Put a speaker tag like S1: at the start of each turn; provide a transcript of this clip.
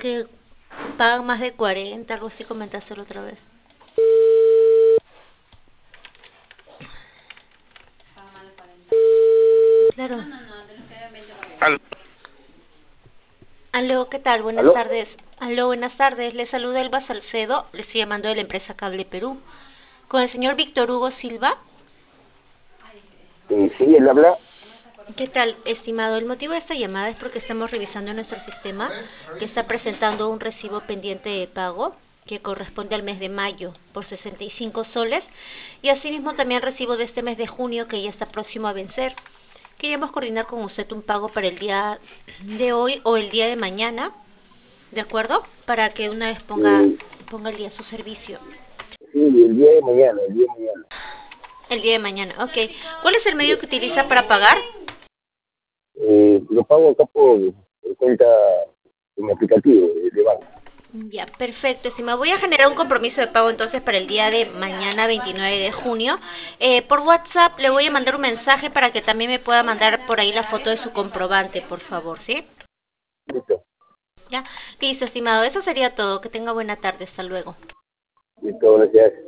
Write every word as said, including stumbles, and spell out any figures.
S1: que pagan más de cuarenta, algo así comentaste la otra vez. Claro.
S2: Aló.
S1: Aló, ¿qué tal? Buenas
S2: ¿Aló?
S1: tardes. Aló, buenas tardes. Le saluda Elba Salcedo. Le estoy llamando de la empresa Cable Perú. Con el señor Víctor Hugo Silva.
S2: Eh, sí, él habla.
S1: ¿Qué tal, estimado? El motivo de esta llamada es porque estamos revisando nuestro sistema que está presentando un recibo pendiente de pago que corresponde al mes de mayo por sesenta y cinco soles y asimismo también recibo de este mes de junio que ya está próximo a vencer. Queríamos coordinar con usted un pago para el día de hoy o el día de mañana, ¿de acuerdo? Para que una vez ponga,
S2: Eh,
S1: ponga el día su servicio.
S2: sí, el día de mañana, el día de mañana.
S1: El día de mañana, ok. ¿Cuál es el medio que utiliza para pagar?
S2: Eh, lo pago acá por, por cuenta en mi aplicativo de, de banco.
S1: Ya, perfecto, estimado. Voy a generar un compromiso de pago entonces para el día de mañana, veintinueve de junio. Eh, por WhatsApp le voy a mandar un mensaje para que también me pueda mandar por ahí la foto de su comprobante, por favor, ¿sí?
S2: Listo,
S1: Ya, listo, estimado. Eso sería todo. Que tenga buena tarde. Hasta luego.
S2: listo, gracias.